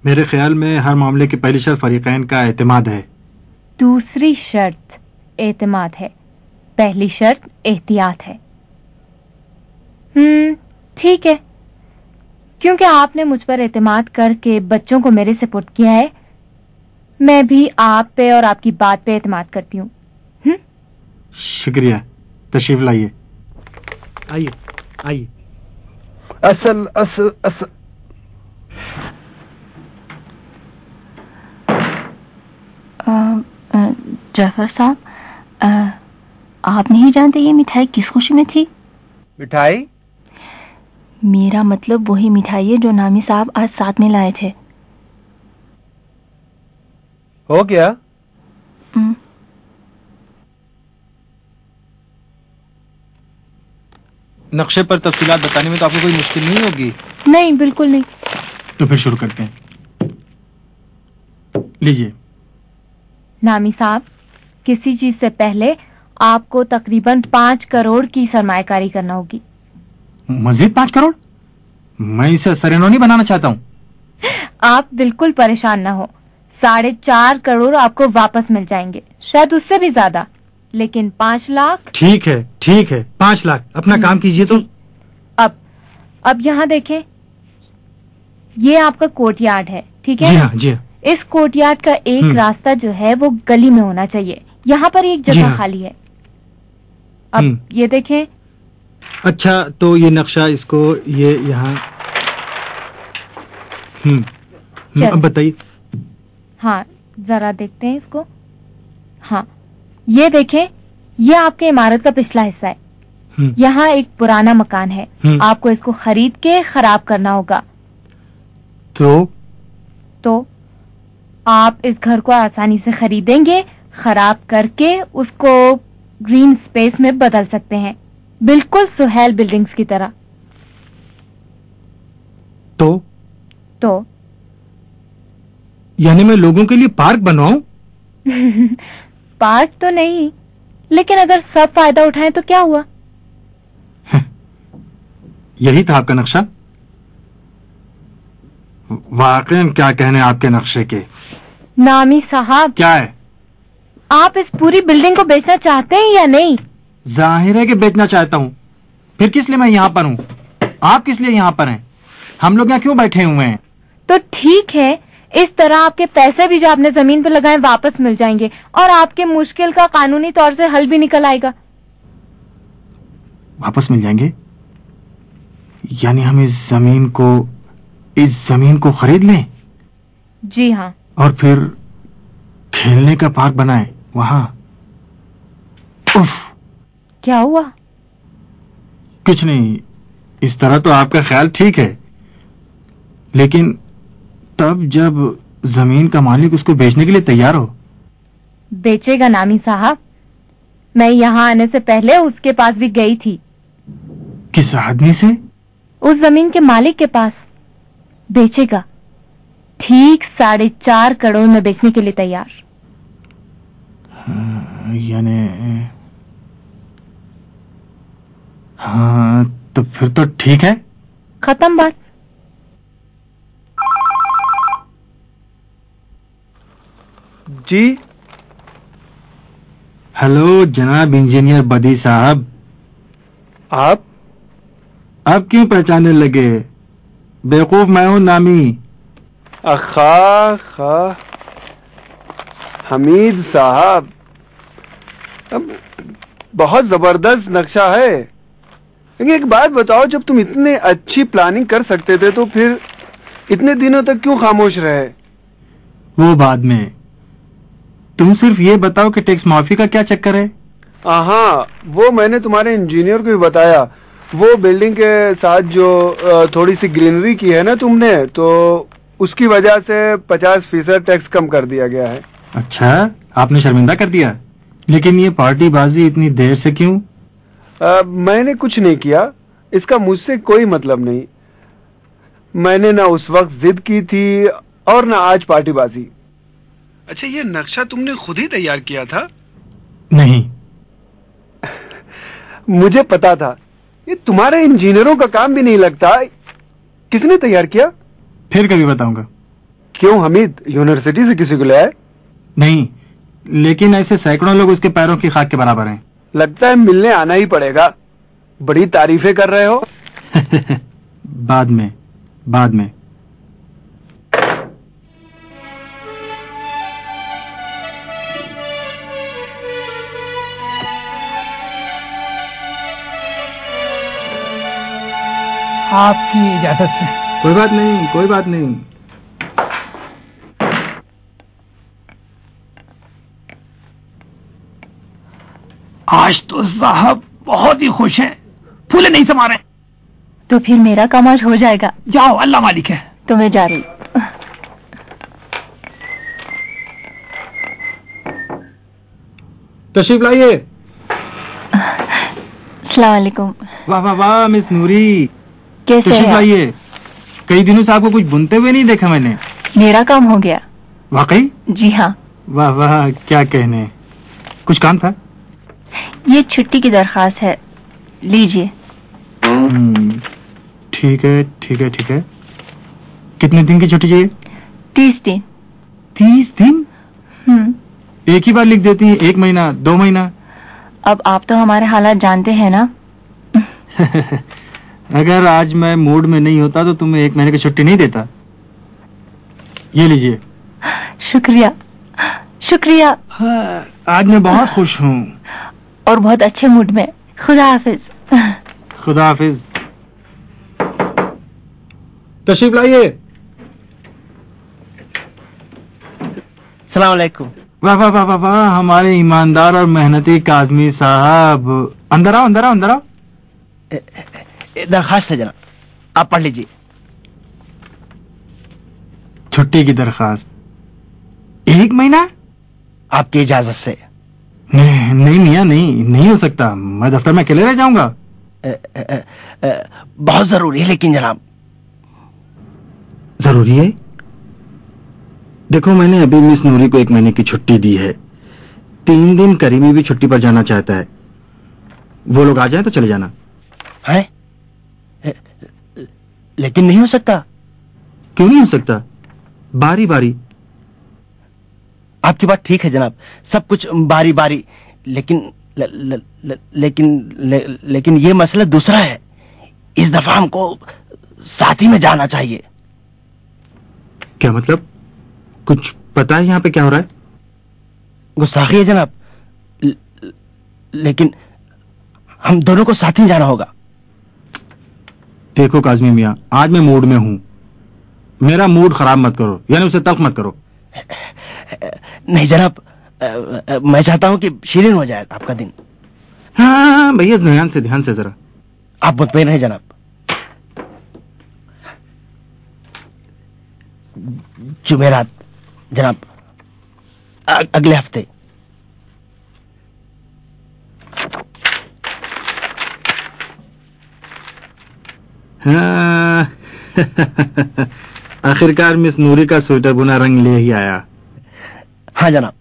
मेरे ख्याल में हर मामले की पहली शर्त फरीकैन का एतमाद है। दूसरी शर्त एतमाद है, पहली शर्त एहतियात है। ठीक है, क्योंकि आपने मुझ पर एतमाद करके बच्चों को मेरे सुपुर्द किया है, मैं भी आप पे और आपकी बात पे एतमाद करती हूँ। शुक्रिया, तशरीफ लाइए। आइए आइए। असल असल असल जाफर साहब, आप नहीं जानते ये मिठाई किस खुशी में थी? मिठाई? मेरा मतलब वही मिठाई है जो नामी साहब आज साथ में लाए थे। हो गया? नक्शे पर तफसीलात बताने में तो आपको कोई मुश्किल नहीं होगी? नहीं, बिल्कुल नहीं। तो फिर शुरू करते हैं। लीजिए। नामी साहब, किसी चीज से पहले आपको तकरीबन 5 करोड़ की सरमायाकारी करना होगी। मजीद 5 करोड़? मैं इसे सरेनोनी बनाना चाहता हूँ। आप बिल्कुल परेशान ना हो, 4.5 करोड़ आपको वापस मिल जाएंगे, शायद उससे भी ज्यादा, लेकिन 5 लाख। ठीक है ठीक है, 5 लाख। अपना काम कीजिए। तो अब यहाँ देखें, ये आपका कोर्टयार्ड है, ठीक है? जी हाँ, जी हाँ। इस कोर्टयार्ड का एक रास्ता जो है वो गली में होना चाहिए। यहाँ पर एक जगह खाली है। अब ये देखें। अच्छा, तो ये नक्शा, इसको ये यहाँ। अब बताइए। हाँ, जरा देखते हैं इसको। हाँ, ये देखें, ये आपके इमारत का पिछला हिस्सा है। यहाँ एक पुराना मकान है, आपको इसको खरीद के खराब करना होगा। तो आप इस घर को आसानी से खरीदेंगे, खराब करके उसको ग्रीन स्पेस में बदल सकते हैं, बिल्कुल सुहेल बिल्डिंग्स की तरह। तो यानी मैं लोगों के लिए पार्क बनवाऊं? पार्क तो नहीं, लेकिन अगर सब फायदा उठाएं तो क्या हुआ? यही था आपका नक्शा? वाकई क्या कहने आपके नक्शे के। नामी साहब। क्या है? आप इस पूरी बिल्डिंग को बेचना चाहते हैं या नहीं? जाहिर है कि बेचना चाहता हूँ, फिर किस लिए मैं यहाँ पर हूँ? आप किस लिए यहाँ पर हैं? हम लोग यहाँ क्यों बैठे हुए हैं? तो ठीक है, इस तरह आपके पैसे भी जो आपने जमीन पर लगाए वापस मिल जाएंगे और आपके मुश्किल का कानूनी तौर से हल भी निकल आएगा। वापस मिल जाएंगे? यानी हम इस जमीन को खरीद लें? जी हाँ। और फिर खेलने का पार्क बनाएं वहां। उफ, क्या हुआ? कुछ नहीं, इस तरह तो आपका ख्याल ठीक है, लेकिन तब जब जमीन का मालिक उसको बेचने के लिए तैयार हो। बेचेगा नामी साहब, मैं यहाँ आने से पहले उसके पास भी गई थी। किस आदमी से? उस जमीन के मालिक के पास। बेचेगा, ठीक 4.5 करोड़ में बेचने के लिए तैयार। यानी हाँ, तो फिर तो ठीक है। खत्म बात। जी। हेलो जनाब इंजीनियर बदी साहब। आप क्यों पहचानने लगे? बेवकूफ मैं हूं, नामी। खा हमीद साहब, बहुत जबरदस्त नक्शा है। लेकिन एक बात बताओ, जब तुम इतने अच्छी प्लानिंग कर सकते थे तो फिर इतने दिनों तक क्यों खामोश रहे? वो बाद में, तुम सिर्फ ये बताओ कि टैक्स माफी का क्या चक्कर है? हाँ, वो मैंने तुम्हारे इंजीनियर को भी बताया। वो बिल्डिंग के साथ जो थोड़ी सी ग्रीनरी की है ना तुमने, तो उसकी वजह से 50% टैक्स कम कर दिया गया है। अच्छा, आपने शर्मिंदा कर दिया। लेकिन ये पार्टीबाजी इतनी देर से क्यों? मैंने कुछ नहीं किया, इसका मुझसे कोई मतलब नहीं। मैंने ना उस वक्त जिद की थी और ना आज पार्टीबाजी। अच्छा, ये नक्शा तुमने खुद ही तैयार किया था? नहीं। मुझे पता था, ये तुम्हारे इंजीनियरों का काम भी नहीं लगता। किसने तैयार किया? फिर कभी बताऊंगा। क्यों हमीद, यूनिवर्सिटी से किसी को ले आए? नहीं, लेकिन ऐसे सैकड़ों लोग उसके पैरों की खाक के बराबर हैं। लगता है मिलने आना ही पड़ेगा। बड़ी तारीफें कर रहे हो। बाद में। आपकी इजाजत से। कोई बात नहीं। आज तो साहब बहुत ही खुश हैं, फूले नहीं समा रहे। तो फिर मेरा काम आज हो जाएगा। जाओ, अल्लाह मालिक है। तो मैं जा रही। तशरीफ लाइए। अस्सलाम वालेकुम। वाह मिस नूरी, कैसे तशरीफ हैं? लाइए। कई दिनों से आपको कुछ बुनते हुए नहीं देखा मैंने। मेरा काम हो गया। वाकई? जी हाँ। वाह, क्या कहने। कुछ काम था? ये छुट्टी की दरखास्त है, लीजिए। ठीक है। कितने दिन की छुट्टी चाहिए? 30 दिन। 30 दिन? एक ही बार लिख देती हैं, 1 महीना, 2 महीना। अब आप तो हमारे हालात जानते हैं ना। अगर आज मैं मूड में नहीं होता तो तुम्हें 1 महीने की छुट्टी नहीं देता। ये लीजिए। शुक्रिया। हाँ, आज मैं बहुत खुश हूँ और बहुत अच्छे मूड में। खुदा हाफिज। तशरीफ लाइए। सलाम अलैकुम। वाह, हमारे ईमानदार और मेहनती काजमी साहब। अंदर आओ। दरखास्त है जनाब, आप पढ़ लीजिए। छुट्टी की दरखास्त 1 महीना? आपकी इजाजत से। नहीं मियाँ, नहीं हो सकता। मैं दफ्तर में अकेले रह जाऊंगा। बहुत जरूरी है लेकिन जनाब। जरूरी है? देखो, मैंने अभी मिस नूरी को 1 महीने की छुट्टी दी है। 3 दिन करीमी भी छुट्टी पर जाना चाहता है। वो लोग आ जाए तो चले जाना है। लेकिन नहीं हो सकता। क्यों नहीं हो सकता? बारी बारी। आपकी बात ठीक है जनाब, सब कुछ बारी बारी। लेकिन ये मसला दूसरा है। इस दफा हमको साथ ही में जाना चाहिए। क्या मतलब? कुछ पता है यहाँ पे क्या हो रहा है? गुस्ताखी है जनाब, लेकिन हम दोनों को साथ ही जाना होगा। देखो काज़मी मियाँ, आज मैं मूड में हूँ। मेरा मूड खराब मत करो, यानी उसे तल्ख मत करो। नहीं जनाब, मैं चाहता हूँ कि शीरीन हो जाए आपका दिन। हाँ भैया, ध्यान से जरा। आप मुतमईन हैं जनाब। जुमेरात जनाब, अगले हफ्ते। हाँ। आखिरकार मिस नूरी का स्वेटर बुना रंग ले ही आया। हाँ जनाब।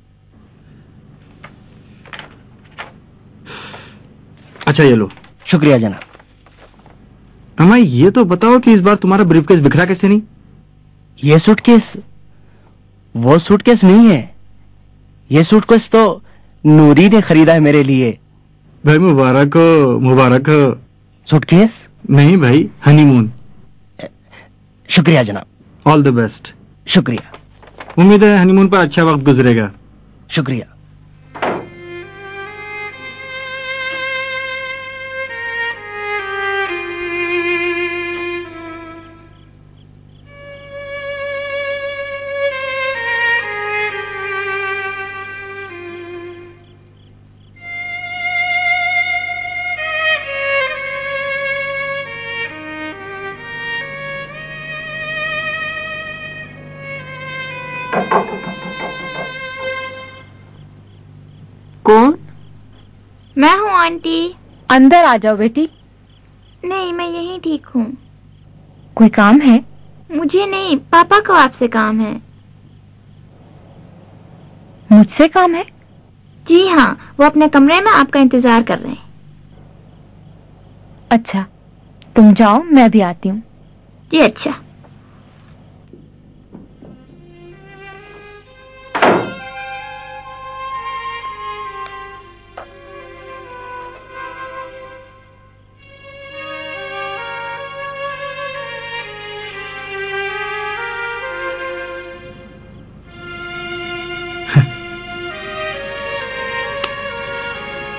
अच्छा ये लो। शुक्रिया जनाब। हमें ये तो बताओ कि इस बार तुम्हारा ब्रीफकेस बिखरा कैसे नहीं? ये सूटकेस वो सूटकेस नहीं है। ये सूटकेस तो नूरी ने खरीदा है मेरे लिए। भाई मुबारक हो। सूटकेस नहीं भाई, हनीमून। शुक्रिया जनाब। All the best. शुक्रिया। उम्मीद है हनीमून पर अच्छा वक्त गुजरेगा। शुक्रिया। कौन? मैं हूँ आंटी। अंदर आ जाओ बेटी। नहीं, मैं यहीं ठीक हूँ। कोई काम है? मुझे नहीं, पापा को आपसे काम है। मुझसे काम है? जी हाँ, वो अपने कमरे में आपका इंतजार कर रहे हैं। अच्छा, तुम जाओ, मैं भी आती हूँ। जी अच्छा।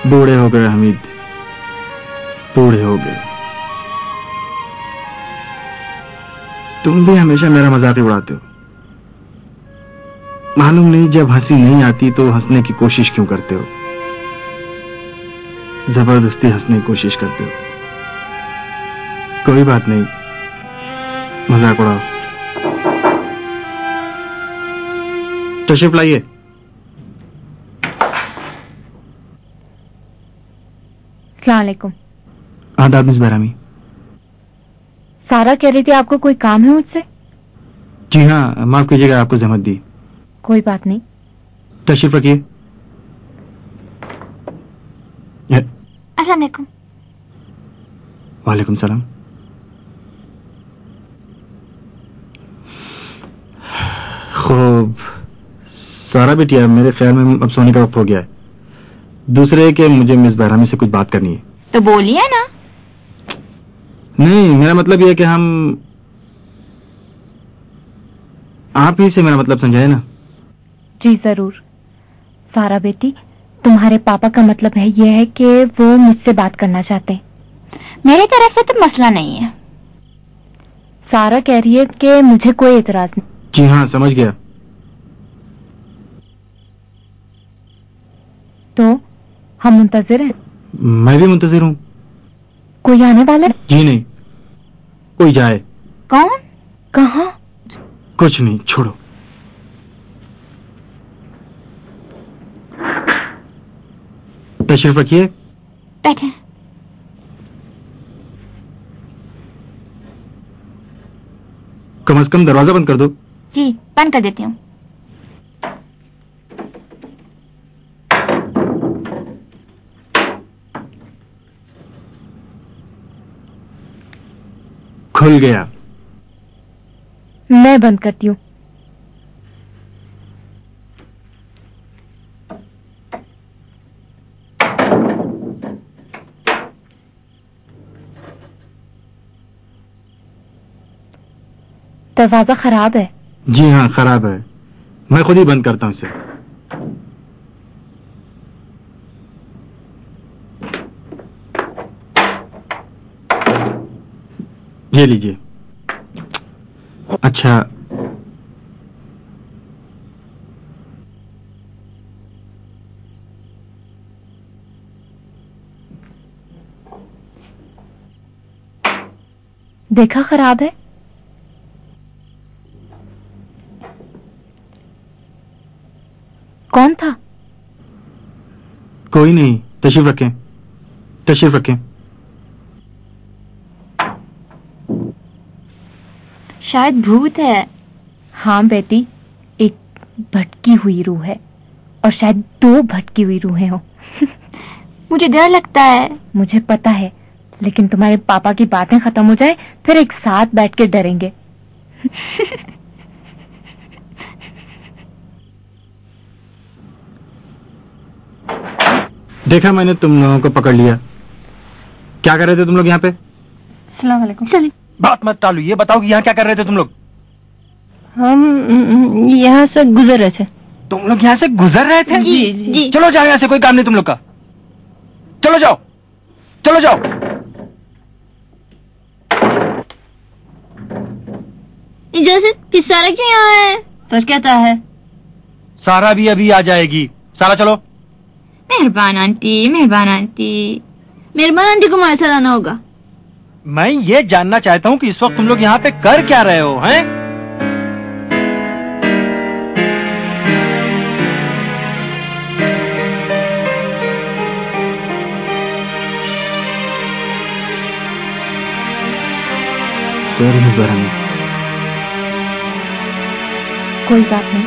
बूढ़े हो गए हमीद, बूढ़े हो गए। तुम भी हमेशा मेरा मजाक ही उड़ाते हो। मालूम नहीं, जब हंसी नहीं आती तो हंसने की कोशिश क्यों करते हो? जबरदस्ती हंसने की कोशिश करते हो। कोई बात नहीं, मजाक उड़ाओ। तशरीफ लाइए। अस्सलाम वालेकुम। आदाब मिस बहरामी। सारा कह रही थी आपको कोई काम है मुझसे? जी हाँ, माफ कीजिएगा आपको जहमत दी। कोई बात नहीं। तशरीफ रखिए। अस्सलाम वालेकुम। वालेकुम सलाम। खूब। सारा बेटिया, मेरे ख्याल में अब सोने का वक्त हो गया है। दूसरे कि मुझे मिस बहरामी से कुछ बात करनी है। तो बोलिए ना। नहीं, मेरा मतलब यह है कि हम, आप ही से मेरा मतलब समझाए ना। जी जरूर। सारा बेटी, तुम्हारे पापा का मतलब है यह है कि वो मुझसे बात करना चाहते हैं। मेरी तरफ से तो मसला नहीं है। सारा कह रही है कि मुझे कोई एतराज नहीं। जी हाँ, समझ गया। तो हम मुंतजिर हैं। मैं भी मुंतजिर हूँ। कोई आने वाला है? जी नहीं, कोई जाए। कौन? कहाँ? कुछ नहीं, छोड़ो। तशरीफ रखिए। बैठे। कम से कम दरवाजा बंद कर दो। जी, बंद कर देती हूँ। खुल गया। मैं बंद करती हूँ। दरवाजा खराब है। जी हाँ, खराब है। मैं खुद ही बंद करता हूँ इसे। ये लीजिए। अच्छा, देखा खराब है। कौन था? कोई नहीं, तशरीफ रखें, तशरीफ रखें। शायद भूत है। हाँ बेटी, एक भटकी हुई रूह है, और शायद 2 भटकी हुई रूहें हो। मुझे डर लगता है। मुझे पता है, लेकिन तुम्हारे पापा की बातें खत्म हो जाए फिर एक साथ बैठ के डरेंगे। देखा, मैंने तुम लोगों को पकड़ लिया। क्या कर रहे थे तुम लोग यहाँ पे? अस्सलाम वालेकुम। बात मत टालो, ये बताओ कि यहाँ क्या कर रहे थे तुम लोग? हम यहाँ से गुजर रहे थे। तुम लोग यहाँ से गुजर रहे थे? जी, जी। चलो जाओ यहाँ से, कोई काम नहीं तुम लोग का। चलो जाओ, चलो जाओ। इजाजत कि सारा क्यों यहाँ है? बस कहता है। सारा भी अभी आ जाएगी। सारा चलो। मेहरबान आंटी, मेहरबान आंटी। मेहरबान आंटी को हमारे साथ आना होगा। मैं ये जानना चाहता हूँ कि इस वक्त तुम लोग यहाँ पे कर क्या रहे हो, हैं? कोई बात नहीं।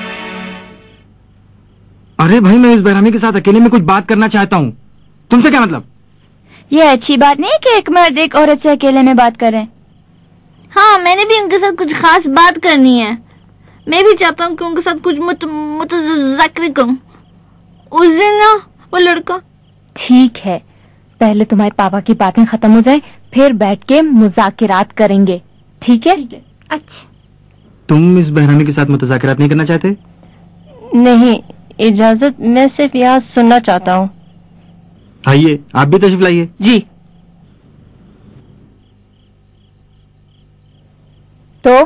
अरे भाई, मैं इस बहरामी के साथ अकेले में कुछ बात करना चाहता हूँ। तुमसे क्या मतलब? ये अच्छी बात नहीं कि एक मर्द एक औरत से अकेले में बात करें। हाँ, मैंने भी उनके साथ कुछ खास बात करनी है। मैं भी चाहता हूँ कि उनके साथ कुछ मुतज़क्किर करूं। उस दिन ना वो लड़का। ठीक है, पहले तुम्हारे पापा की बातें खत्म हो जाए, फिर बैठ के मुज़ाकिरात करेंगे। ठीक है? अच्छा। तुम इस बहरामी के साथ मुतज़ाकिरात नहीं करना चाहते? नहीं, इजाजत, मैं सिर्फ यहाँ सुनना चाहता हूँ। आइए, आप भी तशरीफ लाइए। जी। तो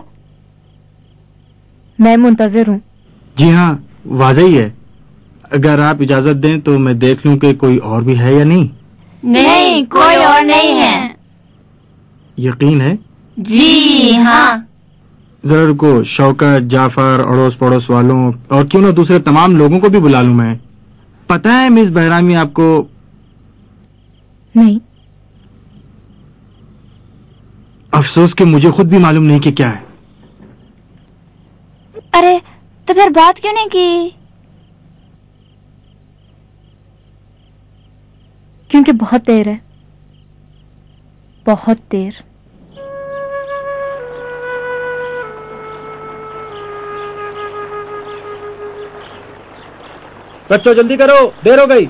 मैं मुंतजिर हूँ। जी हाँ, वाज़ह ही है। अगर आप इजाजत दें तो मैं देख लूं कि कोई और भी है या नहीं। नहीं, कोई और नहीं है। यकीन है? जी हाँ। जरा रुको, शौकत, जाफर, अड़ोस पड़ोस वालों और क्यों ना दूसरे तमाम लोगों को भी बुला लूं मैं। पता है मिस बहरामी आपको? नहीं। अफसोस कि मुझे खुद भी मालूम नहीं कि क्या है। अरे तो फिर बात क्यों नहीं की? क्योंकि बहुत देर है, बहुत देर। बच्चों जल्दी करो, देर हो गई।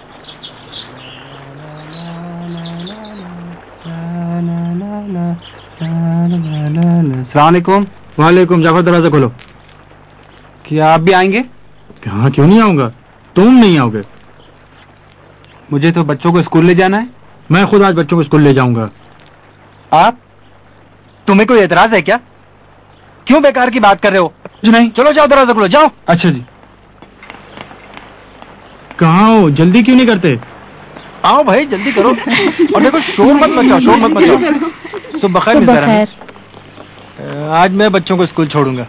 अस्सलामुअलैकुम। वालेकुम। जाफर, दरवाजा खोलो। क्या आप भी आएंगे? हाँ, क्यों नहीं आऊंगा? तुम नहीं आओगे? मुझे तो बच्चों को स्कूल ले जाना है। मैं खुद आज बच्चों को स्कूल ले जाऊंगा। आप? तुम्हें कोई एतराज है क्या? क्यों बेकार की बात कर रहे हो? जी नहीं। चलो जाओ, दरवाजा खोलो, जाओ। अच्छा जी। कहाँ हो? जल्दी क्यों नहीं करते? आओ भाई, जल्दी करो। और देखो, शोर मत मचाओ, शोर मत मचाओ। तो बखैर मिल रहा। आज मैं बच्चों को स्कूल छोड़ूंगा।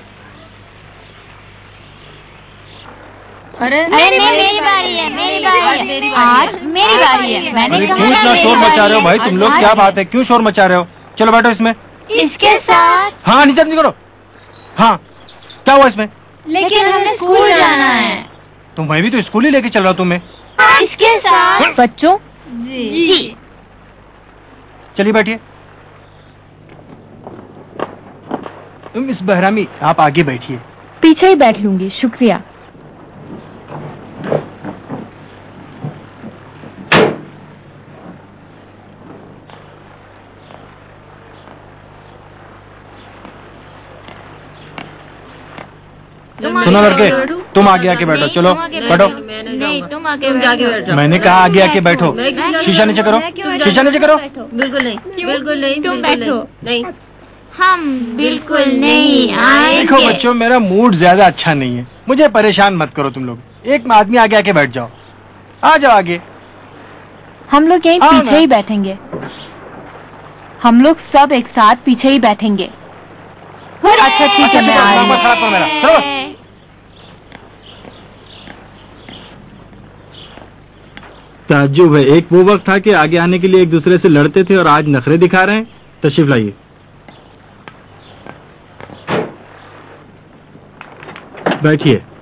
अरे नहीं, मेरी बारी है, मेरी बारी है। आज मेरी बारी है। मैंने कहा क्यों इतना शोर मचा रहे हो भाई तुम लोग? क्या बात है, क्यों शोर मचा रहे हो? चलो बैठो इसमें। इसके साथ? हाँ, नीचे नहीं करो। हाँ, क्या हुआ इसमें? लेकिन हमें स्कूल जाना है। तो मैं भी तो स्कूल ही लेके चल रहा हूँ तुम्हें। इसके साथ? बच्चों जी। चलिए बैठिए। मिस बहरामी, आप आगे बैठिए। पीछे ही बैठ लूंगी, शुक्रिया। सुनो लड़के, तुम आगे आके बैठो। चलो बैठो। नहीं, तुम आगे बैठो। मैंने कहा आगे आके बैठो। शीशा नीचे करो, शीशा नीचे करो। बिल्कुल नहीं, बिल्कुल नहीं, तुम बैठो। नहीं, हम बिल्कुल नहीं आएंगे। देखो बच्चों, मेरा मूड ज्यादा अच्छा नहीं है, मुझे परेशान मत करो तुम लोग। एक आदमी आगे आके बैठ जाओ। आ जाओ आगे। हम लोग यहीं पीछे ही बैठेंगे। हम लोग सब एक साथ पीछे ही बैठेंगे। अच्छा ठीक है, मैं आ रही हूँ। चलो। ताज्जुब है, एक वो वक्त था कि आगे आने के लिए एक दूसरे से लड़ते थे और आज नखरे दिखा रहे हैं। तशरीफ लाइए। बैठिए।